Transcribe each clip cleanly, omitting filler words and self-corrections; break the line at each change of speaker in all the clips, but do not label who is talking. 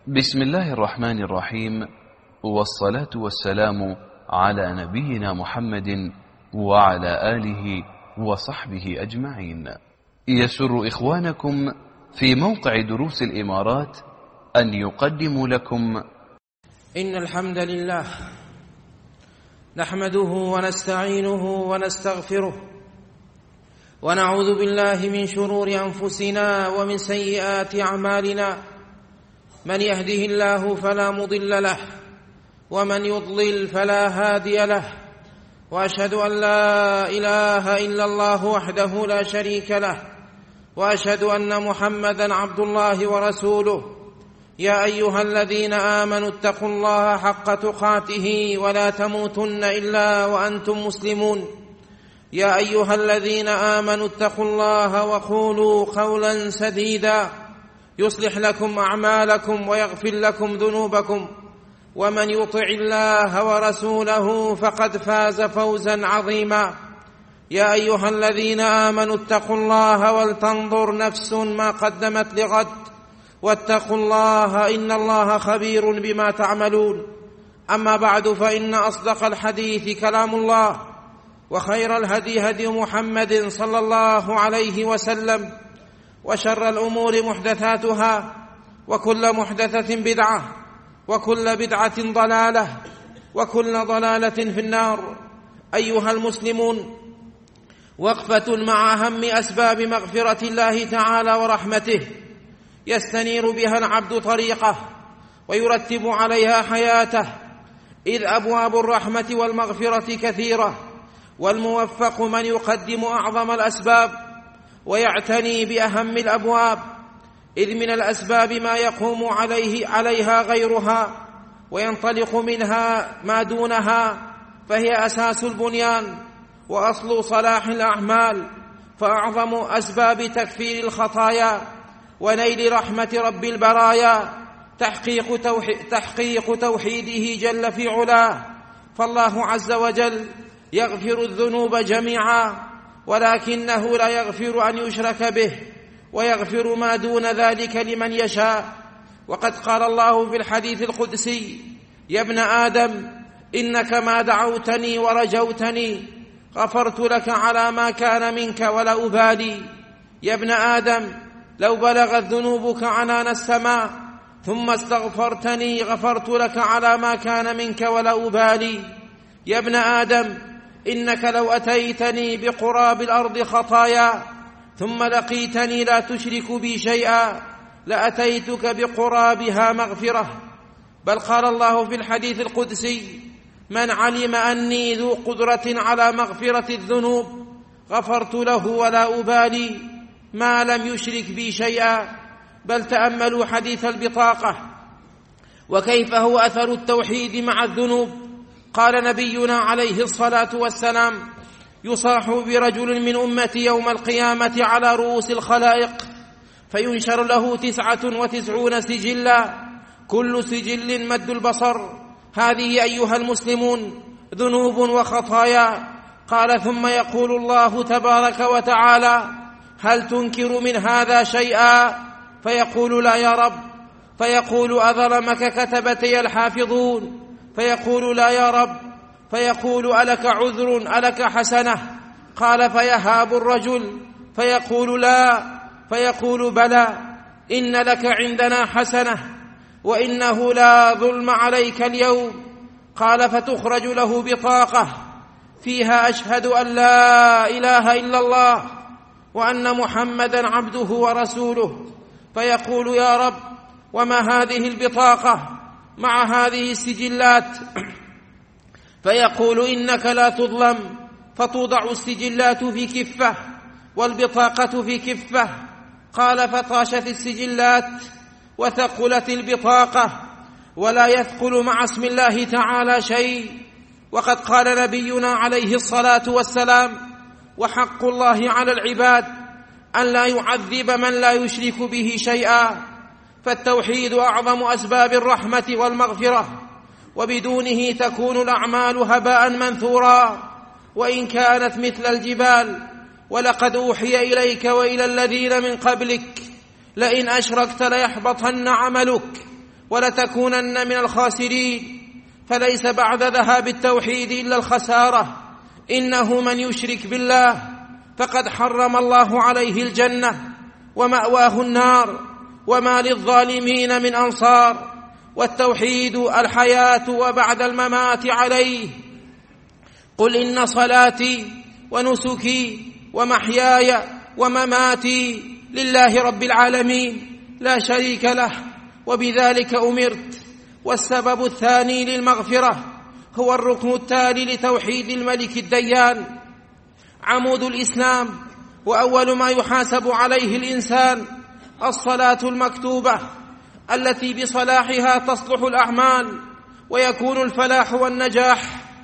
بسم الله الرحمن الرحيم، والصلاة والسلام على نبينا محمد وعلى آله وصحبه أجمعين. يسر إخوانكم في موقع دروس الإمارات أن يقدموا لكم
إن الحمد لله نحمده ونستعينه ونستغفره ونعوذ بالله من شرور أنفسنا ومن سيئات أعمالنا. من يهده الله فلا مضل له ومن يضلل فلا هادي له، وأشهد أن لا إله إلا الله وحده لا شريك له، وأشهد أن محمدا عبد الله ورسوله. يا أيها الذين آمنوا اتقوا الله حق تقاته ولا تموتن إلا وأنتم مسلمون. يا أيها الذين آمنوا اتقوا الله وقولوا قولا سديدا يصلح لكم أعمالكم ويغفر لكم ذنوبكم، ومن يطع الله ورسوله فقد فاز فوزا عظيما. يا أيها الذين آمنوا اتقوا الله ولتنظر نفس ما قدمت لغد، واتقوا الله إن الله خبير بما تعملون. أما بعد، فإن أصدق الحديث كلام الله، وخير الهدي هدي محمد صلى الله عليه وسلم، وشر الأمور محدثاتها، وكل محدثة بدعة، وكل بدعة ضلالة، وكل ضلالة في النار. أيها المسلمون، وقفة مع أهم أسباب مغفرة الله تعالى ورحمته يستنير بها العبد طريقه ويرتب عليها حياته، إذ أبواب الرحمة والمغفرة كثيرة، والموفق من يقدم أعظم الأسباب ويعتني بأهم الأبواب، إذ من الأسباب ما يقوم عليها غيرها وينطلق منها ما دونها، فهي أساس البنيان وأصل صلاح الأعمال. فأعظم أسباب تكفير الخطايا ونيل رحمة رب البرايا تحقيق توحيده جل في علاه. فالله عز وجل يغفر الذنوب جميعا، ولكنه لا يغفر أن يشرك به، ويغفر ما دون ذلك لمن يشاء. وقد قال الله في الحديث القدسي: يا ابن آدم إنك ما دعوتني ورجوتني غفرت لك على ما كان منك ولا أبالي. يا ابن آدم لو بلغت ذنوبك عنان السماء ثم استغفرتني غفرت لك على ما كان منك ولا أبالي. يا ابن آدم إنك لو أتيتني بقراب الأرض خطايا ثم لقيتني لا تشرك بي شيئا لأتيتك بقرابها مغفرة. بل قال الله في الحديث القدسي: من علم أني ذو قدرة على مغفرة الذنوب غفرت له ولا أبالي ما لم يشرك بي شيئا. بل تأملوا حديث البطاقة وكيف هو أثر التوحيد مع الذنوب. قال نبينا عليه الصلاة والسلام: يصاح برجل من أمتي يوم القيامة على رؤوس الخلائق، فينشر له 99 سجلا، كل سجل مد البصر. هذه أيها المسلمون ذنوب وخطايا. قال: ثم يقول الله تبارك وتعالى: هل تنكر من هذا شيئا؟ فيقول: لا يا رب. فيقول: أظلمك كتبتي الحافظون؟ فيقول: لا يا رب. فيقول: ألك عذر ألك حسنة؟ قال: فيهاب الرجل فيقول: لا. فيقول: بلى، إن لك عندنا حسنة، وإنه لا ظلم عليك اليوم. قال: فتخرج له بطاقة فيها: أشهد أن لا إله إلا الله وأن محمدا عبده ورسوله. فيقول: يا رب، وما هذه البطاقة مع هذه السجلات؟ فيقول: إنك لا تظلم. فتوضع السجلات في كفة والبطاقة في كفة. قال: فطاشت السجلات وثقلت البطاقة، ولا يثقل مع اسم الله تعالى شيء. وقد قال نبينا عليه الصلاة والسلام: وحق الله على العباد أن لا يعذب من لا يشرك به شيئا. فالتوحيد أعظم أسباب الرحمة والمغفرة، وبدونه تكون الأعمال هباء منثورا وإن كانت مثل الجبال. ولقد أوحي إليك وإلى الذين من قبلك لئن أشركت ليحبطن عملك ولتكونن من الخاسرين. فليس بعد ذهاب التوحيد إلا الخسارة. إنه من يشرك بالله فقد حرم الله عليه الجنة ومأواه النار وما للظالمين من أنصار. والتوحيد الحياة وبعد الممات عليه. قل إن صلاتي ونسكي ومحياي ومماتي لله رب العالمين لا شريك له وبذلك أمرت. والسبب الثاني للمغفرة هو الركن التالي لتوحيد الملك الديان، عمود الإسلام، وأول ما يحاسب عليه الإنسان الصلاة المكتوبة التي بصلاحها تصلح الأعمال ويكون الفلاح والنجاح،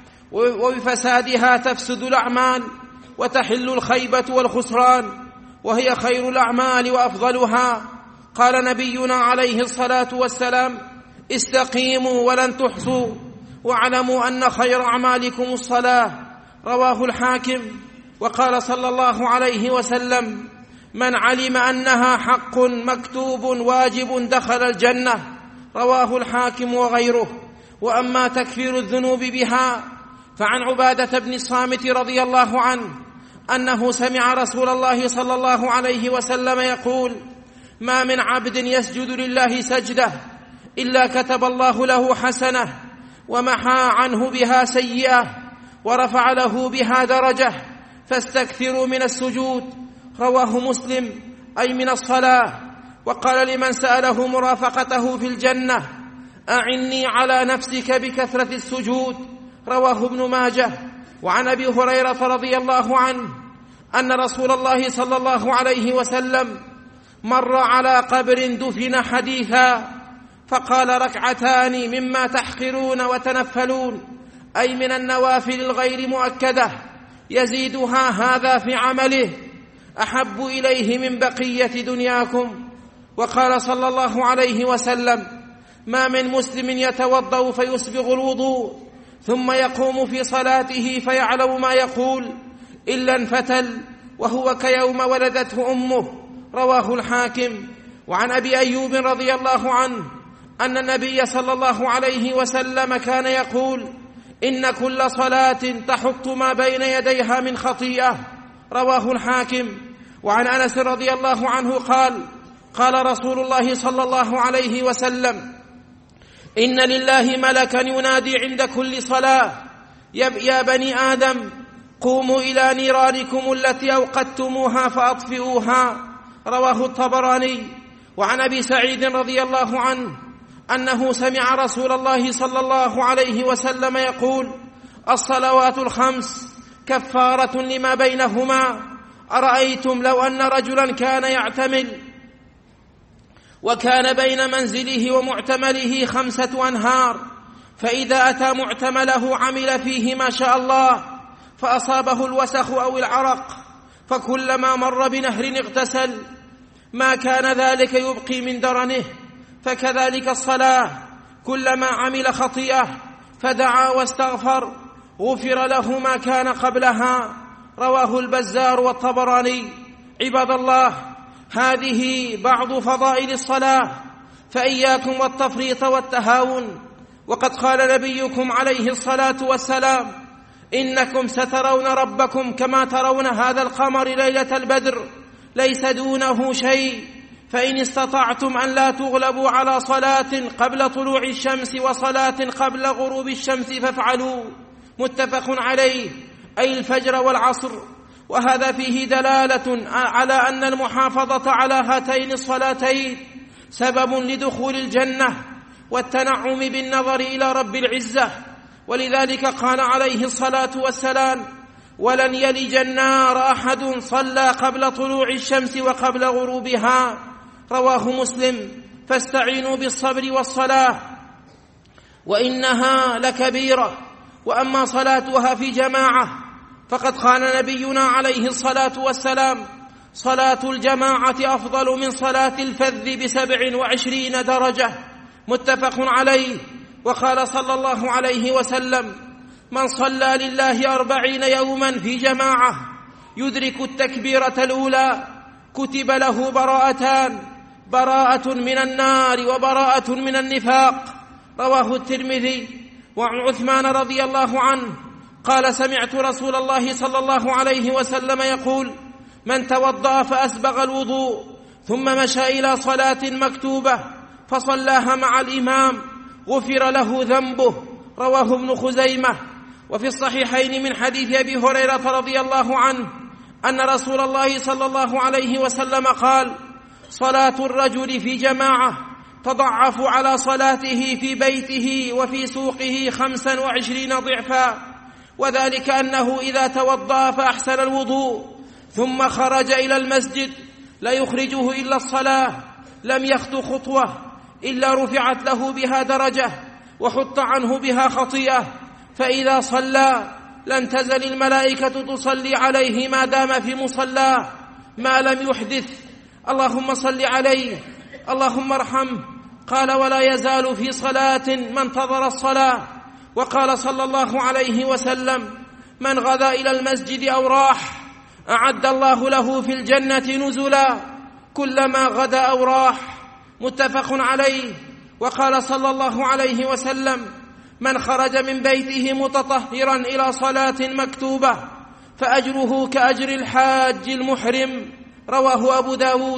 وبفسادها تفسد الأعمال وتحل الخيبة والخسران، وهي خير الأعمال وأفضلها. قال نبينا عليه الصلاة والسلام: استقيموا ولن تحصوا، واعلموا أن خير أعمالكم الصلاة. رواه الحاكم. وقال صلى الله عليه وسلم: من علم أنها حق مكتوب واجب دخل الجنة. رواه الحاكم وغيره. وأما تكفير الذنوب بها فعن عبادة بن الصامت رضي الله عنه أنه سمع رسول الله صلى الله عليه وسلم يقول: ما من عبد يسجد لله سجدة إلا كتب الله له حسنة ومحى عنه بها سيئة ورفع له بها درجة، فاستكثروا من السجود. رواه مسلم، أي من الصلاة. وقال لمن سأله مرافقته في الجنة: أعني على نفسك بكثرة السجود. رواه ابن ماجه. وعن أبي هريرة رضي الله عنه أن رسول الله صلى الله عليه وسلم مر على قبر دفن حديثا فقال: ركعتان مما تحقرون وتنفلون، أي من النوافل الغير مؤكدة، يزيدها هذا في عمله، أحب إليه من بقية دنياكم. وقال صلى الله عليه وسلم: ما من مسلم يتوضأ فيسبغ الوضوء ثم يقوم في صلاته فيعلم ما يقول إلا انفتل وهو كيوم ولدته أمه. رواه الحاكم. وعن أبي أيوب رضي الله عنه أن النبي صلى الله عليه وسلم كان يقول: إن كل صلاة تحط ما بين يديها من خطيئة. رواه الحاكم. وعن أنس رضي الله عنه قال: قال رسول الله صلى الله عليه وسلم: إن لله ملكا ينادي عند كل صلاة: يا بني آدم قوموا إلى نيرانكم التي أوقدتموها فأطفئوها. رواه الطبراني. وعن أبي سعيد رضي الله عنه أنه سمع رسول الله صلى الله عليه وسلم يقول: الصلوات الخمس كفارة لما بينهما. أرأيتم لو أن رجلا كان يعتمل وكان بين منزله ومعتمله 5 أنهار، فإذا أتى معتمله عمل فيه ما شاء الله فأصابه الوسخ أو العرق، فكلما مر بنهر اغتسل، ما كان ذلك يبقي من درنه. فكذلك الصلاة، كلما عمل خطيئة فدعا واستغفر غفر له ما كان قبلها. رواه البزار والطبراني. عباد الله، هذه بعض فضائل الصلاة، فإياكم والتفريط والتهاون. وقد قال نبيكم عليه الصلاة والسلام: إنكم سترون ربكم كما ترون هذا القمر ليلة البدر ليس دونه شيء، فإن استطعتم أن لا تغلبوا على صلاة قبل طلوع الشمس وصلاة قبل غروب الشمس فافعلوا. متفق عليه، أي الفجر والعصر. وهذا فيه دلالة على أن المحافظة على هاتين الصلاتين سبب لدخول الجنة والتنعم بالنظر إلى رب العزة. ولذلك قال عليه الصلاة والسلام: ولن يلج النار أحد صلى قبل طلوع الشمس وقبل غروبها. رواه مسلم. فاستعينوا بالصبر والصلاة وإنها لكبيرة. وأما صلاتها في جماعة فقد قال نبينا عليه الصلاة والسلام: صلاة الجماعة أفضل من صلاة الفذ ب27 درجة. متفق عليه. وقال صلى الله عليه وسلم: من صلى لله 40 يوما في جماعة يدرك التكبيرة الأولى كتب له براءتان، براءة من النار وبراءة من النفاق. رواه الترمذي. وعن عثمان رضي الله عنه قال: سمعت رسول الله صلى الله عليه وسلم يقول: من توضأ فأسبغ الوضوء ثم مشى إلى صلاة مكتوبة فصلاها مع الإمام غفر له ذنبه. رواه ابن خزيمة. وفي الصحيحين من حديث أبي هريرة رضي الله عنه أن رسول الله صلى الله عليه وسلم قال: صلاة الرجل في جماعة تضعف على صلاته في بيته وفي سوقه 25 ضعفا، وذلك أنه إذا توضأ فأحسن الوضوء ثم خرج إلى المسجد لا يخرجه إلا الصلاة لم يخطو خطوة إلا رفعت له بها درجة وحط عنه بها خطيئة، فإذا صلى لن تزل الملائكة تصلي عليه ما دام في مصلاه ما لم يحدث. اللهم صل عليه اللهم ارحمه. قال: ولا يزال في صلاة من انتظر الصلاة. وقال صلى الله عليه وسلم: من غدا إلى المسجد أو راح أعد الله له في الجنة نزلا كلما غدا أو راح. متفق عليه. وقال صلى الله عليه وسلم: من خرج من بيته متطهرا إلى صلاة مكتوبة فأجره كأجر الحاج المحرم. رواه أبو داود.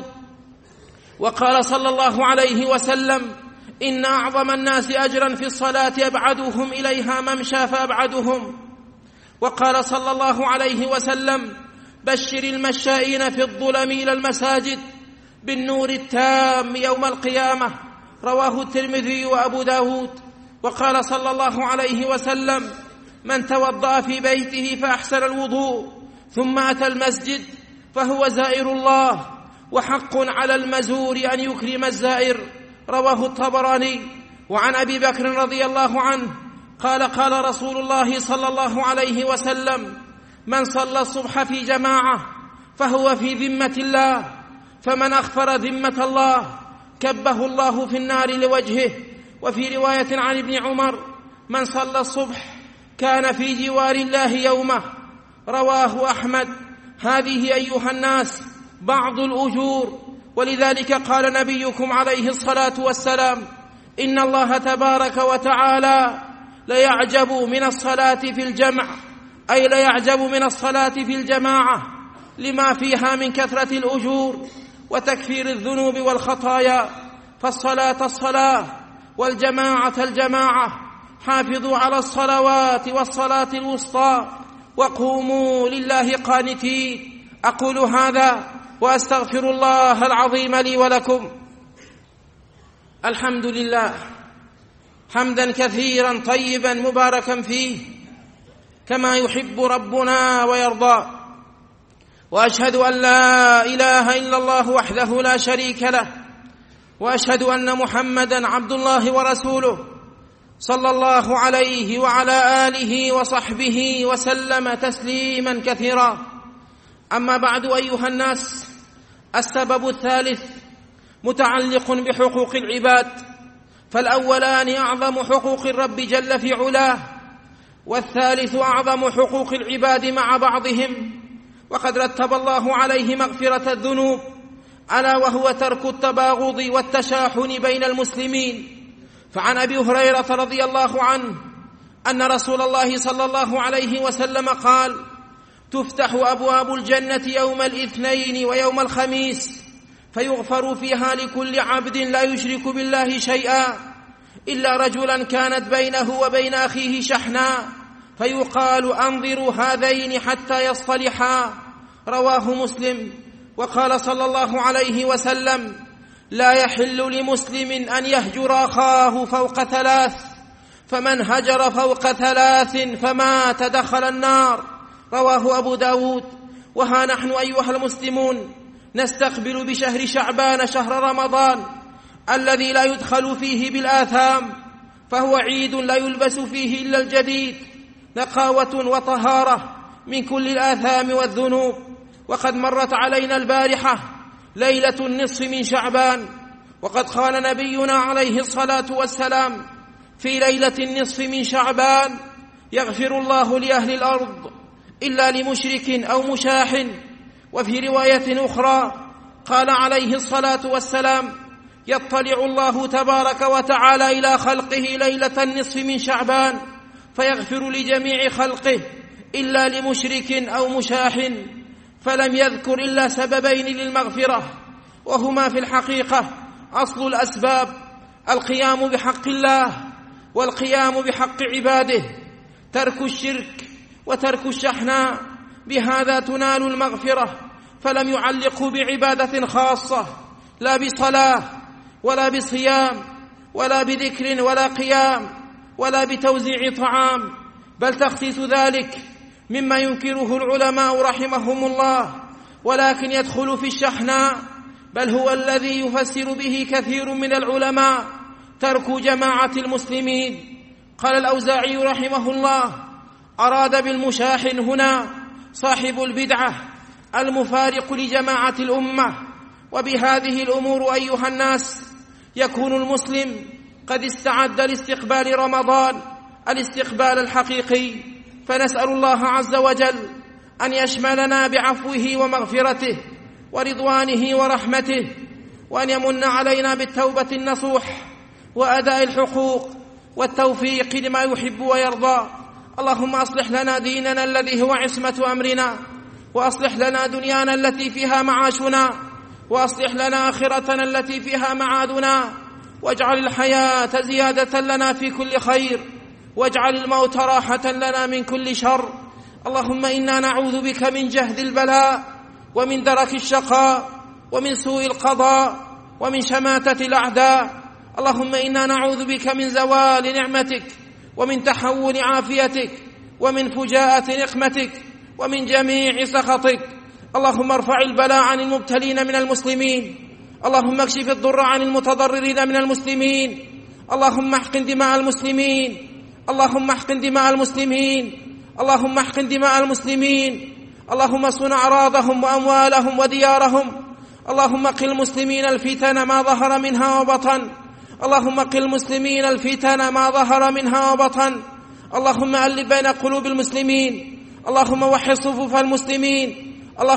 وقال صلى الله عليه وسلم: إن أعظم الناس أجرا في الصلاة أبعدهم إليها ممشى فأبعدهم. وقال صلى الله عليه وسلم: بشر المشائين في الظلم إلى المساجد بالنور التام يوم القيامة. رواه الترمذي وأبو داود. وقال صلى الله عليه وسلم: من توضأ في بيته فأحسن الوضوء ثم أتى المسجد فهو زائر الله، وحق على المزور أن يكرم الزائر. رواه الطبراني. وعن أبي بكر رضي الله عنه قال: قال رسول الله صلى الله عليه وسلم: من صلى الصبح في جماعة فهو في ذمة الله، فمن أخفر ذمة الله كبه الله في النار لوجهه. وفي رواية عن ابن عمر: من صلى الصبح كان في جوار الله يومه. رواه أحمد. هذه أيها الناس بعض الأجور، ولذلك قال نبيكم عليه الصلاة والسلام: إن الله تبارك وتعالى ليعجب من الصلاة في الجمع، أي ليعجب من الصلاة في الجماعة لما فيها من كثرة الأجور وتكفير الذنوب والخطايا. فالصلاة الصلاة والجماعة الجماعة. حافظوا على الصلوات والصلاة الوسطى وقوموا لله قانتين. أقول هذا وأستغفر الله العظيم لي ولكم. الحمد لله حمدا كثيرا طيبا مباركا فيه كما يحب ربنا ويرضى. وأشهد أن لا إله إلا الله وحده لا شريك له، وأشهد أن محمدا عبد الله ورسوله صلى الله عليه وعلى آله وصحبه وسلم تسليما كثيرا. أما بعد أيها الناس، السبب الثالث متعلق بحقوق العباد، فالأولان أعظم حقوق الرب جل في علاه، والثالث أعظم حقوق العباد مع بعضهم، وقد رتب الله عليه مغفرة الذنوب، ألا وهو ترك التباغض والتشاحن بين المسلمين. فعن أبي هريرة رضي الله عنه أن رسول الله صلى الله عليه وسلم قال: تفتح أبواب الجنة يوم الاثنين ويوم الخميس فيغفر فيها لكل عبد لا يشرك بالله شيئا إلا رجلا كانت بينه وبين أخيه شحنا فيقال: أنظروا هذين حتى يصطلحا. رواه مسلم. وقال صلى الله عليه وسلم: لا يحل لمسلم أن يهجر أخاه فوق 3، فمن هجر فوق 3 فمات دخل النار. رواه أبو داود. وها نحن أيها المسلمون نستقبل بشهر شعبان شهر رمضان الذي لا يدخل فيه بالآثام، فهو عيد لا يلبس فيه إلا الجديد، نقاوة وطهارة من كل الآثام والذنوب. وقد مرت علينا البارحة ليلة النصف من شعبان، وقد قال نبينا عليه الصلاة والسلام في ليلة النصف من شعبان: يغفر الله لأهل الأرض إلا لمشرك أو مشاح. وفي رواية أخرى: قال عليه الصلاة والسلام: يطلع الله تبارك وتعالى إلى خلقه ليلة النصف من شعبان فيغفر لجميع خلقه إلا لمشرك أو مشاح، فلم يذكر إلا سببين للمغفرة، وهما في الحقيقة أصل الأسباب: القيام بحق الله والقيام بحق عباده، ترك الشرك وترك الشحناء، بهذا تنال المغفرة. فلم يعلقه بعبادة خاصة، لا بصلاة ولا بصيام ولا بذكر ولا قيام ولا بتوزيع طعام، بل تخصيص ذلك مما ينكره العلماء رحمهم الله، ولكن يدخل في الشحناء، بل هو الذي يفسر به كثير من العلماء ترك جماعة المسلمين. قال الأوزاعي رحمه الله: أراد بالمشاحن هنا صاحب البدعة المفارق لجماعة الأمة. وبهذه الأمور أيها الناس يكون المسلم قد استعد لاستقبال رمضان الاستقبال الحقيقي، فنسأل الله عز وجل أن يشملنا بعفوه ومغفرته ورضوانه ورحمته، وأن يمن علينا بالتوبة النصوح وأداء الحقوق والتوفيق لما يحب ويرضى. اللهم أصلح لنا ديننا الذي هو عصمة أمرنا، وأصلح لنا دنيانا التي فيها معاشنا، وأصلح لنا آخرتنا التي فيها معادنا، واجعل الحياة زيادة لنا في كل خير، واجعل الموت راحة لنا من كل شر. اللهم إنا نعوذ بك من جهد البلاء ومن درك الشقاء ومن سوء القضاء ومن شماتة الأعداء. اللهم إنا نعوذ بك من زوال نعمتك ومن تحول عافيتك ومن فجاءة نقمتك ومن جميع سخطك. اللهم ارفع البلاء عن المبتلين من المسلمين، اللهم اكشف الضر عن المتضررين من المسلمين، اللهم احقن دماء المسلمين، اللهم احقن دماء المسلمين، اللهم احقن دماء المسلمين، اللهم صن أعراضهم وأموالهم وديارهم. اللهم قل المسلمين الفتن ما ظهر منها وبطن، اللهم قل المسلمين الفتن ما ظهر منها وبطن. اللهم ألف بين قلوب المسلمين، اللهم وحد صفوف المسلمين،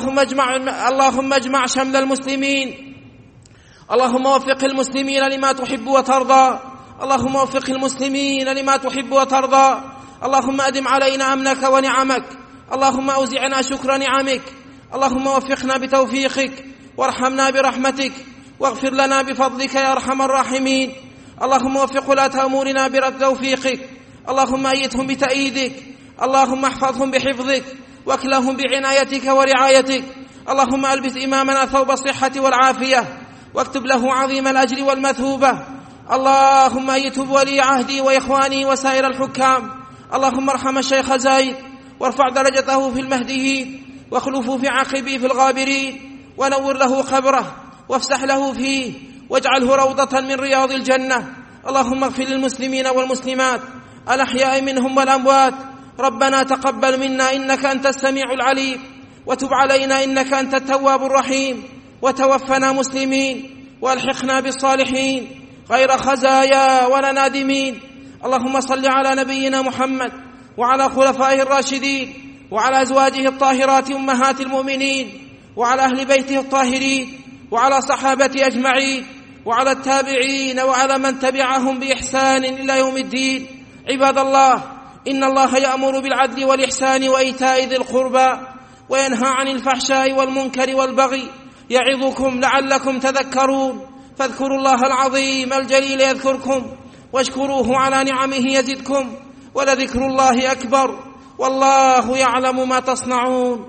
اللهم اجمع شمل المسلمين، اللهم وفق المسلمين لما تحب وترضى، اللهم وفق المسلمين لما تحب وترضى. اللهم أدم علينا أمنك ونعمك، اللهم أوزعنا شكر نعمك، اللهم وفقنا بتوفيقك وارحمنا برحمتك واغفر لنا بفضلك يا أرحم الراحمين. اللهم وفق ولاة أمورنا بتوفيقك، اللهم أيدهم بتأييدك، اللهم احفظهم بحفظك واكلهم بعنايتك ورعايتك. اللهم ألبس إمامنا ثوب الصحة والعافية واكتب له عظيم الأجر والمثوبة. اللهم أيد ولي عهدي وإخواني وسائر الحكام. اللهم ارحم الشيخ زايد وارفع درجته في المهديين واخلفه في عقبه في الغابرين، ونور له قبره وافسح له فيه واجعله روضة من رياض الجنة. اللهم اغفر للمسلمين والمسلمات الأحياء منهم والأموات. ربنا تقبل منا إنك أنت السميع العليم، وتب علينا إنك أنت التواب الرحيم، وتوفنا مسلمين والحقنا بالصالحين غير خزايا ولا نادمين. اللهم صل على نبينا محمد وعلى خلفائه الراشدين وعلى أزواجه الطاهرات أمهات المؤمنين وعلى أهل بيته الطاهرين وعلى صحابته أجمعين وعلى التابعين وعلى من تبعهم بإحسان إلى يوم الدين. عباد الله، إن الله يأمر بالعدل والإحسان وإيتاء ذي القربى وينهى عن الفحشاء والمنكر والبغي، يعظكم لعلكم تذكرون. فاذكروا الله العظيم الجليل يذكركم، واشكروه على نعمه يزدكم، ولذكر الله أكبر، والله يعلم ما تصنعون.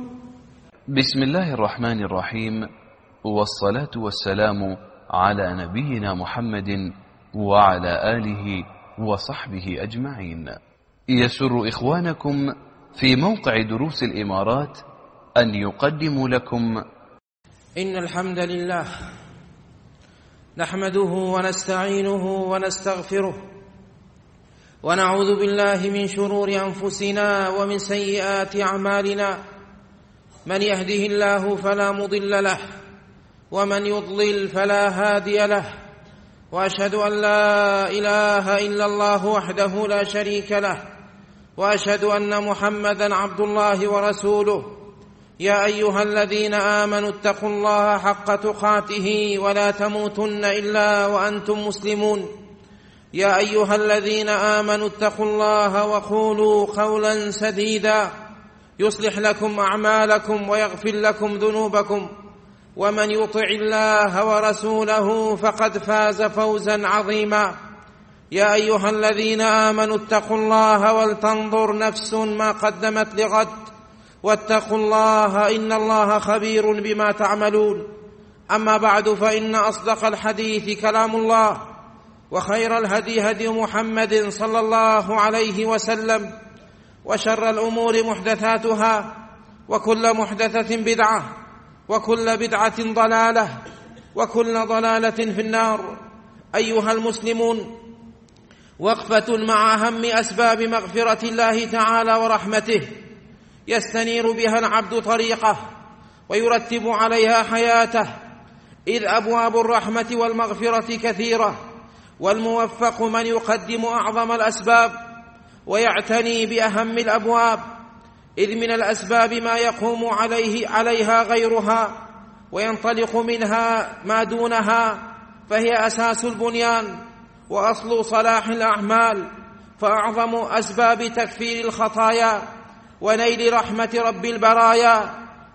بسم الله الرحمن الرحيم، والصلاة والسلام على نبينا محمد وعلى آله وصحبه أجمعين. يسر إخوانكم في موقع دروس الإمارات أن يقدموا لكم
إن الحمد لله نحمده ونستعينه ونستغفره، ونعوذ بالله من شرور أنفسنا ومن سيئات أعمالنا. من يهده الله فلا مضل له، ومن يضلل فلا هادي له، وأشهد أن لا إله إلا الله وحده لا شريك له، وأشهد أن محمدًا عبد الله ورسوله. يا أيها الذين آمنوا اتقوا الله حق تقاته ولا تموتن إلا وأنتم مسلمون. يا أيها الذين آمنوا اتقوا الله وقولوا قولا سديدا يصلح لكم أعمالكم ويغفر لكم ذنوبكم، ومن يطع الله ورسوله فقد فاز فوزا عظيما. يا أيها الذين آمنوا اتقوا الله ولتنظر نفس ما قدمت لغد، واتقوا الله إن الله خبير بما تعملون. أما بعد، فإن أصدق الحديث كلام الله، وخير الهدي هدي محمد صلى الله عليه وسلم، وشر الأمور محدثاتها، وكل محدثة بدعة، وكل بدعة ضلالة، وكل ضلالة في النار. أيها المسلمون، وقفة مع أهم أسباب مغفرة الله تعالى ورحمته يستنير بها العبد طريقه ويرتب عليها حياته، إذ أبواب الرحمة والمغفرة كثيرة، والموفق من يقدم أعظم الأسباب ويعتني بأهم الأبواب، إذ من الأسباب ما يقوم عليها غيرها وينطلق منها ما دونها، فهي أساس البنيان وأصل صلاح الأعمال. فأعظم أسباب تكفير الخطايا ونيل رحمة رب البرايا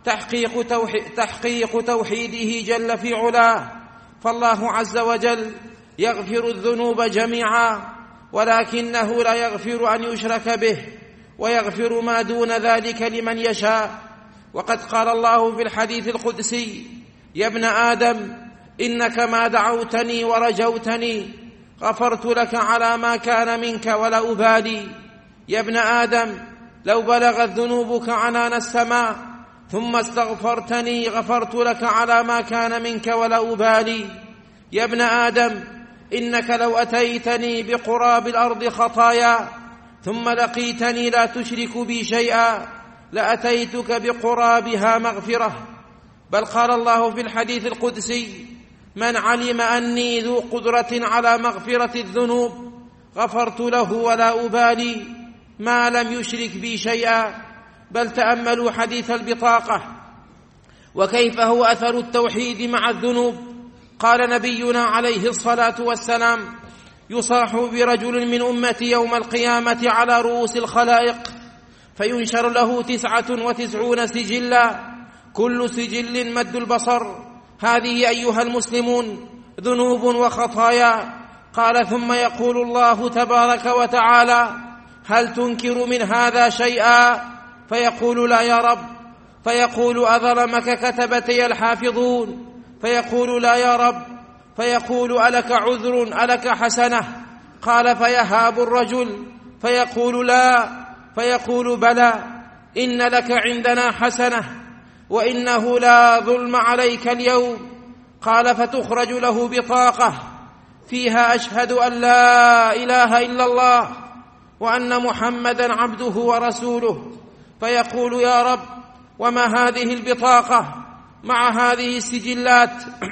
تحقيق توحيده جل في علاه. فالله عز وجل يغفر الذنوب جميعا، ولكنه لا يغفر أن يشرك به، ويغفر ما دون ذلك لمن يشاء. وقد قال الله في الحديث القدسي: يا ابن آدم إنك ما دعوتني ورجوتني غفرت لك على ما كان منك ولا أبالي. يا ابن آدم لو بلغت ذنوبك عنان السماء ثم استغفرتني غفرت لك على ما كان منك ولا أبالي. يا ابن آدم إنك لو أتيتني بقراب الأرض خطايا ثم لقيتني لا تشرك بي شيئا لأتيتك بقرابها مغفرة. بل قال الله في الحديث القدسي: من علم أني ذو قدرة على مغفرة الذنوب غفرت له ولا أبالي ما لم يشرك بي شيئا. بل تأملوا حديث البطاقة وكيف هو أثر التوحيد مع الذنوب. قال نبينا عليه الصلاة والسلام: يصاح برجل من أمتي يوم القيامة على رؤوس الخلائق فينشر له 99 سجلا، كل سجل مد البصر. هذه أيها المسلمون ذنوب وخطايا. قال: ثم يقول الله تبارك وتعالى: هل تنكر من هذا شيئا؟ فيقول: لا يا رب. فيقول: أظلمك كتبتي الحافظون؟ فيقول: لا يا رب. فيقول: ألك عذر؟ ألك حسنة؟ قال: فيهاب الرجل فيقول: لا. فيقول: بلى، إن لك عندنا حسنة، وإنه لا ظلم عليك اليوم. قال: فتخرج له بطاقة فيها: أشهد أن لا إله إلا الله وأن محمدا عبده ورسوله. فيقول: يا رب، وما هذه البطاقة مع هذه السجلات؟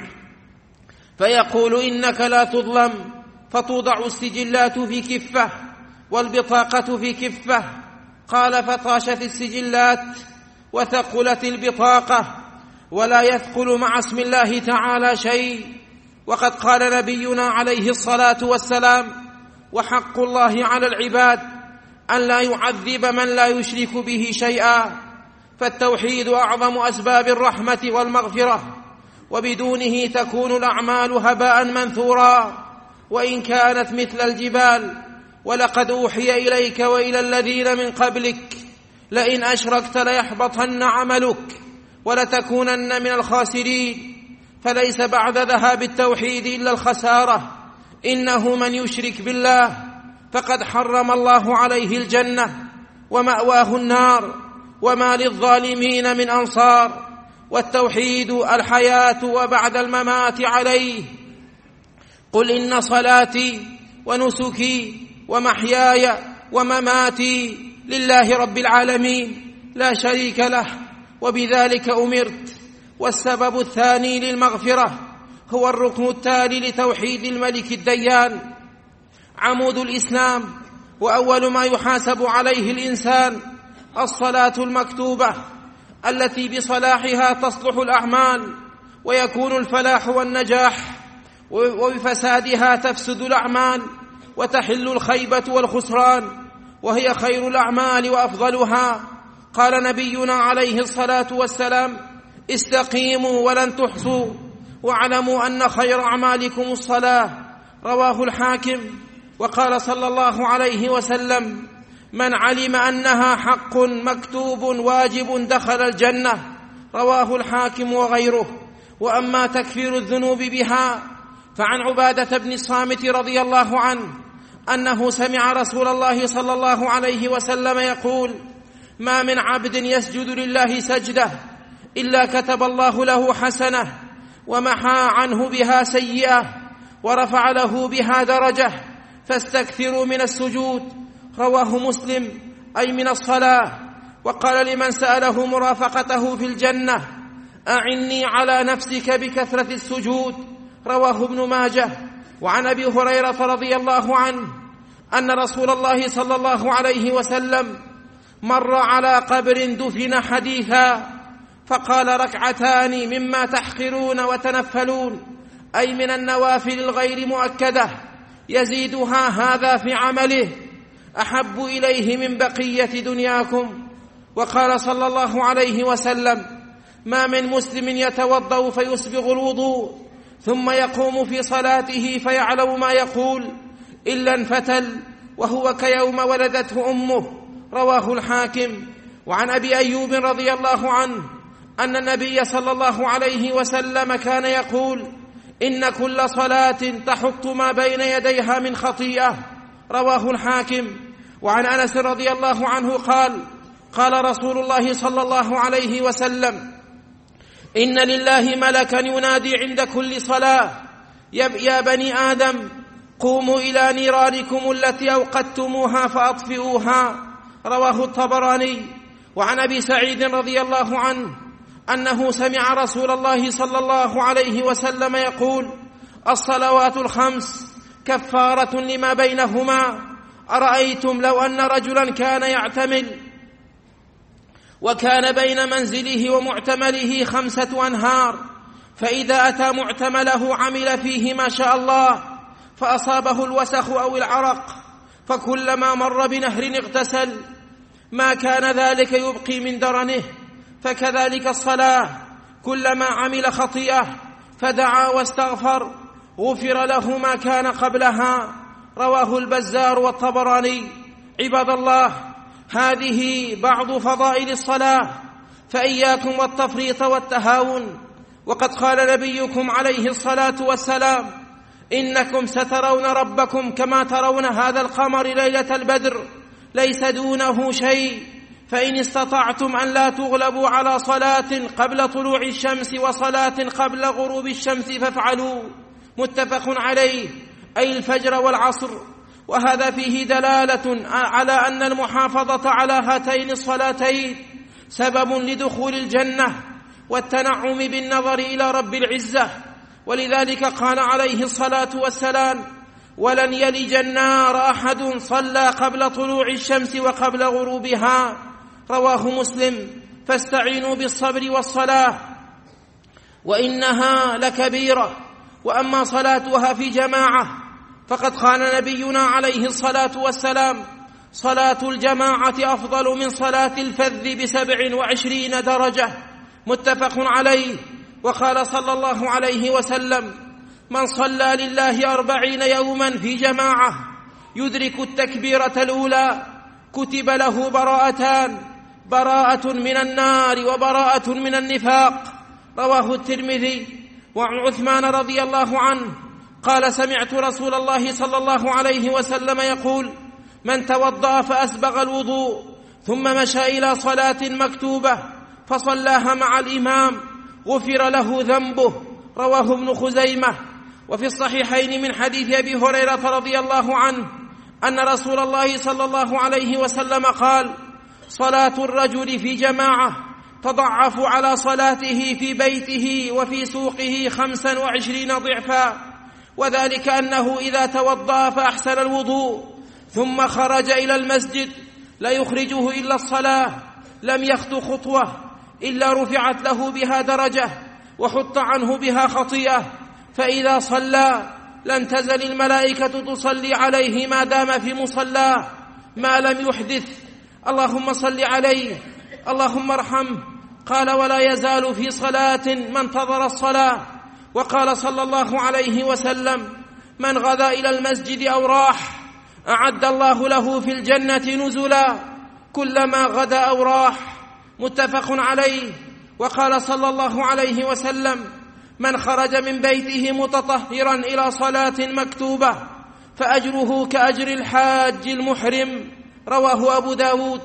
فيقول: إنك لا تظلم. فتوضع السجلات في كفة والبطاقة في كفة. قال: فطاشت السجلات وثقلت البطاقة، ولا يثقل مع اسم الله تعالى شيء. وقد قال نبينا عليه الصلاة والسلام: وحق الله على العباد أن لا يعذب من لا يشرك به شيئا. فالتوحيد أعظم أسباب الرحمة والمغفرة، وبدونه تكون الأعمال هباء منثورا وإن كانت مثل الجبال. ولقد أوحي إليك وإلى الذين من قبلك لئن أشركت ليحبطن عملك ولتكونن من الخاسرين. فليس بعد ذهاب التوحيد إلا الخسارة. إنه من يشرك بالله فقد حرم الله عليه الجنة ومأواه النار، وما للظالمين من أنصار. والتوحيد الحياة وبعد الممات عليه. قل إن صلاتي ونسكي ومحياي ومماتي لله رب العالمين لا شريك له وبذلك أمرت. والسبب الثاني للمغفرة هو الركن التالي لتوحيد الملك الديان، عمود الإسلام، وأول ما يحاسب عليه الإنسان الصلاة المكتوبة التي بصلاحها تصلح الأعمال ويكون الفلاح والنجاح، وبفسادها تفسد الأعمال وتحل الخيبة والخسران، وهي خير الأعمال وأفضلها. قال نبينا عليه الصلاة والسلام: استقيموا ولن تحصوا، واعلموا أن خير أعمالكم الصلاة. رواه الحاكم. وقال صلى الله عليه وسلم: من علم أنها حق مكتوب واجب دخل الجنة. رواه الحاكم وغيره. وأما تكفير الذنوب بها فعن عبادة بن الصامت رضي الله عنه أنه سمع رسول الله صلى الله عليه وسلم يقول: ما من عبد يسجد لله سجدة إلا كتب الله له حسنة ومحى عنه بها سيئة ورفع له بها درجة، فاستكثروا من السجود. رواه مسلم، أي من الصلاة. وقال لمن سأله مرافقته في الجنة: أعني على نفسك بكثرة السجود. رواه ابن ماجه. وعن أبي هريرة رضي الله عنه أن رسول الله صلى الله عليه وسلم مر على قبر دفن حديثا فقال: ركعتان مما تحقرون وتنفلون، أي من النوافل الغير مؤكدة، يزيدها هذا في عمله، أحب إليه من بقية دنياكم. وقال صلى الله عليه وسلم: ما من مسلم يتوضأ فيسبغ الوضوء ثم يقوم في صلاته فيعلم ما يقول إلا انفتل وهو كيوم ولدته أمه. رواه الحاكم. وعن أبي أيوب رضي الله عنه أن النبي صلى الله عليه وسلم كان يقول: إن كل صلاة تحط ما بين يديها من خطيئة. رواه الحاكم. وعن أنس رضي الله عنه قال: قال رسول الله صلى الله عليه وسلم: إن لله ملكا ينادي عند كل صلاة: يا بني آدم قوموا إلى نيرانكم التي أوقدتموها فأطفئوها. رواه الطبراني. وعن أبي سعيد رضي الله عنه أنه سمع رسول الله صلى الله عليه وسلم يقول: الصلوات الخمس كفارة لما بينهما. أرأيتم لو أن رجلا كان يعتمل وكان بين منزله ومعتمله 5 أنهار، فإذا أتى معتمله عمل فيه ما شاء الله، فأصابه الوسخ أو العرق، فكلما مر بنهر اغتسل، ما كان ذلك يبقي من درنه. فكذلك الصلاة، كلما عمل خطيئة فدعا واستغفر غفر له ما كان قبلها. رواه البزار والطبراني. عباد الله، هذه بعض فضائل الصلاة، فإياكم والتفريط والتهاون. وقد قال نبيكم عليه الصلاة والسلام: إنكم سترون ربكم كما ترون هذا القمر ليلة البدر، ليس دونه شيء، فإن استطعتم أن لا تغلبوا على صلاة قبل طلوع الشمس وصلاة قبل غروب الشمس فافعلوا. متفق عليه، أي الفجر والعصر. وهذا فيه دلالة على أن المحافظة على هاتين الصلاتين سبب لدخول الجنة والتنعم بالنظر إلى رب العزة. ولذلك قال عليه الصلاة والسلام: ولن يلج النار أحد صلى قبل طلوع الشمس وقبل غروبها. رواه مسلم. فاستعينوا بالصبر والصلاة وإنها لكبيرة. وأما صلاتها في جماعة فقد قال نبينا عليه الصلاة والسلام: صلاة الجماعة أفضل من صلاة الفذ ب27 درجة. متفق عليه. وقال صلى الله عليه وسلم: من صلى لله 40 يوما في جماعة يدرك التكبيرة الأولى كتب له براءتان: براءة من النار وبراءة من النفاق. رواه الترمذي. وعن عثمان رضي الله عنه قال: سمعت رسول الله صلى الله عليه وسلم يقول: من توضأ فأسبغ الوضوء ثم مشى إلى صلاة مكتوبة فصلاها مع الإمام غفر له ذنبه. رواه ابن خزيمة. وفي الصحيحين من حديث أبي هريرة رضي الله عنه أن رسول الله صلى الله عليه وسلم قال: صلاة الرجل في جماعة تضعف على صلاته في بيته وفي سوقه 25 ضعفا، وذلك أنه إذا توضأ فأحسن الوضوء ثم خرج إلى المسجد لا يخرجه إلا الصلاة لم يخطو خطوة إلا رفعت له بها درجة وحط عنه بها خطيئة. فإذا صلى لن تزل الملائكة تصلي عليه ما دام في مصلاه ما لم يحدث. اللهم صل عليه، اللهم ارحمه. قال: ولا يزال في صلاة ما انتظر الصلاة. وقال صلى الله عليه وسلم: من غدا إلى المسجد أو راح أعد الله له في الجنة نزلا كلما غدا أو راح. متفق عليه. وقال صلى الله عليه وسلم: من خرج من بيته متطهرا إلى صلاة مكتوبة فأجره كأجر الحاج المحرم. رواه أبو داود.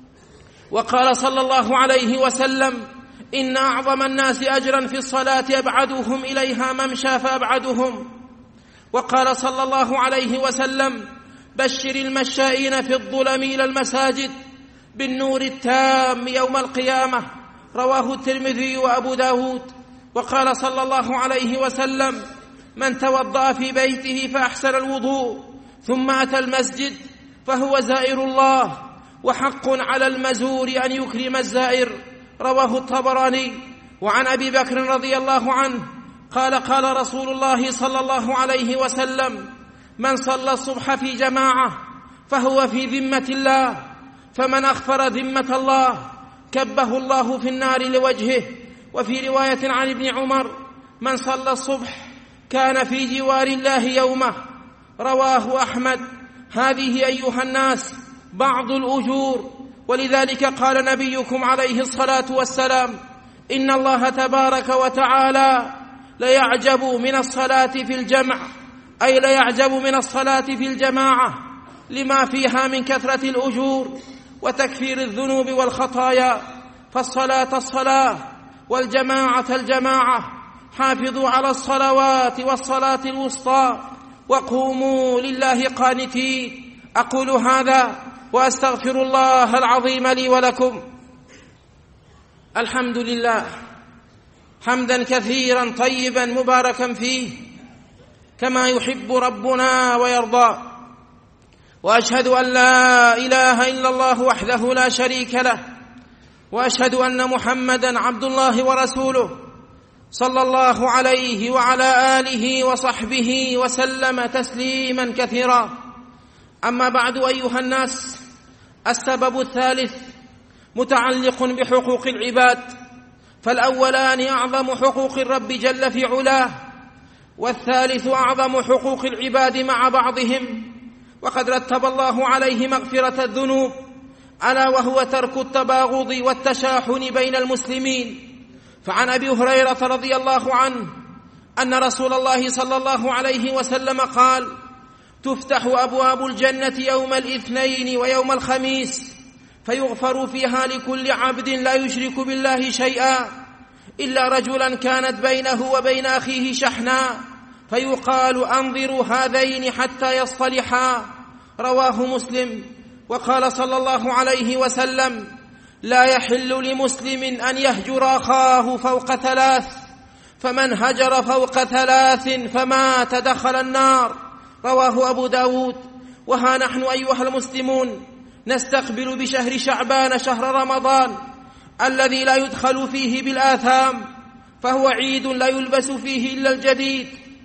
وقال صلى الله عليه وسلم: إن أعظم الناس أجرا في الصلاة أبعدهم إليها ممشى فأبعدهم. وقال صلى الله عليه وسلم: بشر المشائين في الظلم إلى المساجد بالنور التام يوم القيامة. رواه الترمذي وأبو داود. وقال صلى الله عليه وسلم: من توضأ في بيته فأحسن الوضوء ثم أتى المسجد فهو زائر الله، وحق على المزور أن يكرم الزائر. رواه الطبراني. وعن أبي بكر رضي الله عنه قال: قال رسول الله صلى الله عليه وسلم: من صلى الصبح في جماعة فهو في ذمة الله، فمن أخفر ذمة الله كبه الله في النار لوجهه. وفي رواية عن ابن عمر: من صلى الصبح كان في جوار الله يومه. رواه أحمد. هذه أيها الناس بعض الأجور، ولذلك قال نبيكم عليه الصلاة والسلام: إن الله تبارك وتعالى ليعجب من الصلاة في الجمع، أي ليعجب من الصلاة في الجماعة لما فيها من كثرة الأجور وتكفير الذنوب والخطايا. فالصلاة الصلاة والجماعة الجماعة. حافظوا على الصلوات والصلاة الوسطى وقوموا لله قانتين. أقول هذا وأستغفر الله العظيم لي ولكم. الحمد لله حمدا كثيرا طيبا مباركا فيه كما يحب ربنا ويرضى. وأشهد أن لا إله إلا الله وحده لا شريك له، وأشهد أن محمدا عبد الله ورسوله صلى الله عليه وعلى آله وصحبه وسلم تسليما كثيرا. أما بعد أيها الناس، السبب الثالث متعلق بحقوق العباد. فالأولان أعظم حقوق الرب جل في علاه، والثالث أعظم حقوق العباد مع بعضهم، وقد رتب الله عليه مغفرة الذنوب، ألا وهو ترك التباغض والتشاحن بين المسلمين. فعن أبي هريرة رضي الله عنه أن رسول الله صلى الله عليه وسلم قال: تفتح أبواب الجنة يوم الاثنين ويوم الخميس فيغفر فيها لكل عبد لا يشرك بالله شيئا إلا رجلا كانت بينه وبين أخيه شحنا فيقال: أنظروا هذين حتى يصطلحا. رواه مسلم. وقال صلى الله عليه وسلم: لا يحل لمسلم أن يهجر أخاه فوق 3، فمن هجر فوق 3 فمات دخل النار. رواه أبو داود. وها نحن أيها المسلمون نستقبل بشهر شعبان شهر رمضان الذي لا يدخل فيه بالآثام، فهو عيد لا يلبس فيه إلا الجديد،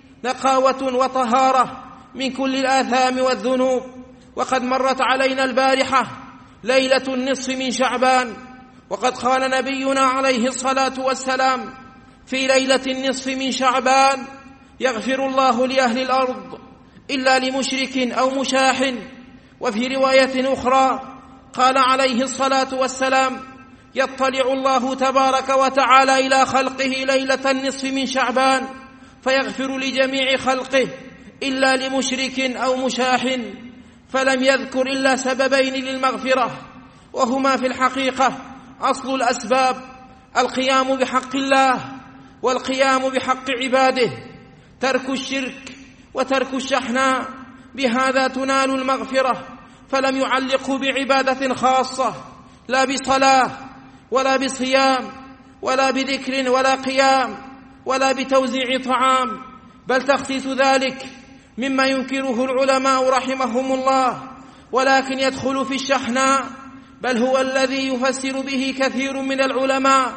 نقاوة وطهارة من كل الآثام والذنوب. وقد مرت علينا البارحة ليلة النصف من شعبان، وقد قال نبينا عليه الصلاة والسلام في ليلة النصف من شعبان: يغفر الله لأهل الأرض إلا لمشرك أو مشاح. وفي رواية أخرى قال عليه الصلاة والسلام: يطلع الله تبارك وتعالى إلى خلقه ليلة النصف من شعبان فيغفر لجميع خلقه إلا لمشرك أو مشاح، فلم يذكر إلا سببين للمغفرة، وهما في الحقيقة أصل الأسباب: القيام بحق الله والقيام بحق عباده، ترك الشرك وترك الشحناء. بهذا تنال المغفرة. فلم يعلقوا بعبادة خاصة، لا بصلاة ولا بصيام ولا بذكر ولا قيام ولا بتوزيع طعام، بل تخصيص ذلك مما ينكره العلماء رحمهم الله، ولكن يدخل في الشحناء، بل هو الذي يفسر به كثير من العلماء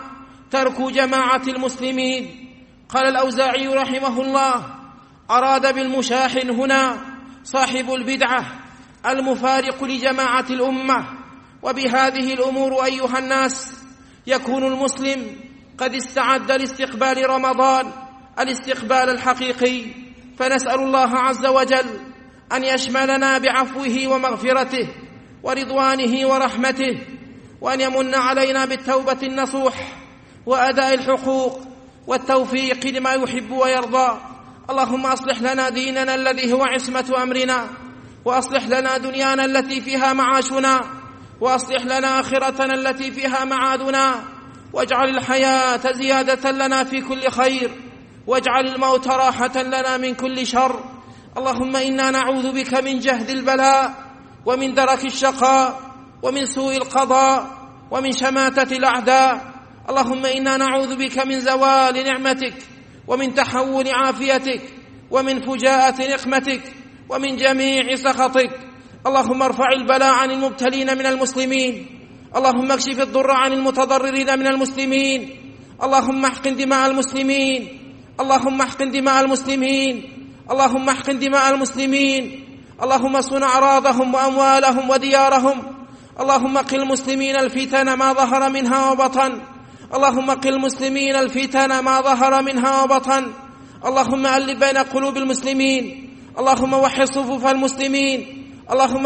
ترك جماعة المسلمين. قال الأوزاعي رحمه الله: أراد بالمشاح هنا صاحب البدعة المفارق لجماعة الأمة. وبهذه الأمور أيها الناس يكون المسلم قد استعد لاستقبال رمضان الاستقبال الحقيقي، فنسأل الله عز وجل أن يشملنا بعفوه ومغفرته ورضوانه ورحمته، وأن يمن علينا بالتوبة النصوح وأداء الحقوق والتوفيق لما يحب ويرضى. اللهم أصلح لنا ديننا الذي هو عصمة أمرنا، وأصلح لنا دنيانا التي فيها معاشنا، وأصلح لنا آخرتنا التي فيها معادنا، واجعل الحياة زيادة لنا في كل خير، واجعل الموت راحة لنا من كل شر. اللهم إنا نعوذ بك من جهد البلاء، ومن درك الشقاء، ومن سوء القضاء، ومن شماتة الأعداء. اللهم إنا نعوذ بك من زوال نعمتك، ومن تحول عافيتك، ومن فجاءة نقمتك، ومن جميع سخطك. اللهم ارفع البلاء عن المبتلين من المسلمين، اللهم اكشف الضر عن المتضررين من المسلمين، اللهم احقن دماء المسلمين، اللهم احقن دماء المسلمين، اللهم احقن دماء المسلمين، اللهم صن أعراضهم وأموالهم وديارهم. اللهم قل المسلمين الفتن ما ظهر منها وبطن، اللهم قل المسلمين الفتن ما ظهر منها وبطن. اللهم ألف بين قلوب المسلمين، اللهم وحد صفوف المسلمين، اللهم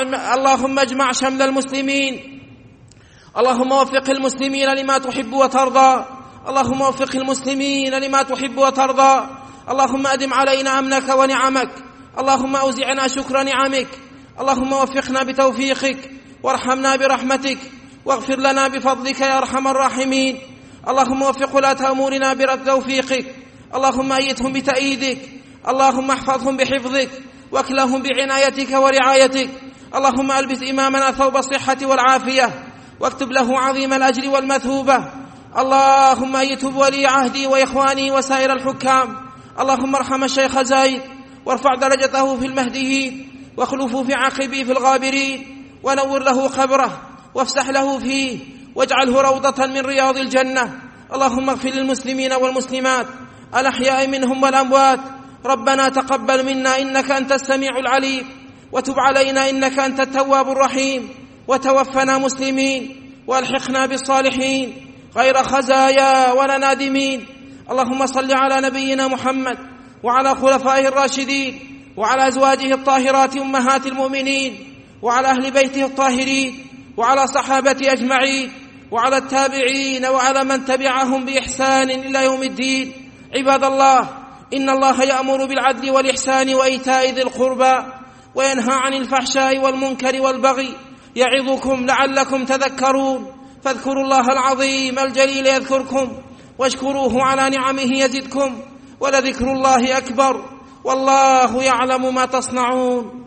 اجمع شمل المسلمين، اللهم وفق المسلمين لما تحب وترضى، اللهم وفق المسلمين لما تحب وترضى. اللهم أدم علينا أمنك ونعمك، اللهم أوزعنا شكر نعمك، اللهم وفقنا بتوفيقك، وارحمنا برحمتك، واغفر لنا بفضلك يا أرحم الراحمين. اللهم وفق ولاة أمورنا برد توفيقك، اللهم أيدهم بتأييدك، اللهم احفظهم بحفظك، واكلهم بعنايتك ورعايتك. اللهم ألبس إمامنا ثوب الصحة والعافية، واكتب له عظيم الأجر والمثوبة. اللهم أيتب ولي عهدي وإخواني وسائر الحكام. اللهم ارحم الشيخ زايد، وارفع درجته في المهديين، واخلفه في عقبه في الغابرين، ونور له قبره، وافسح له فيه، واجعله روضة من رياض الجنة. اللهم اغفر للمسلمين والمسلمات الأحياء منهم والأموات. ربنا تقبل منا إنك أنت السميع العليم، وتب علينا إنك أنت التواب الرحيم، وتوفنا مسلمين، والحقنا بالصالحين غير خزايا ولا نادمين. اللهم صل على نبينا محمد وعلى خلفائه الراشدين، وعلى أزواجه الطاهرات أمهات المؤمنين، وعلى أهل بيته الطاهرين، وعلى صحابته أجمعين، وعلى التابعين، وعلى من تبعهم بإحسان إلى يوم الدين. عباد الله، إن الله يأمر بالعدل والإحسان وإيتاء ذي القربى، وينهى عن الفحشاء والمنكر والبغي، يعظكم لعلكم تذكرون. فاذكروا الله العظيم الجليل يذكركم، واشكروه على نعمه يزدكم، ولذكر الله أكبر، والله يعلم ما تصنعون.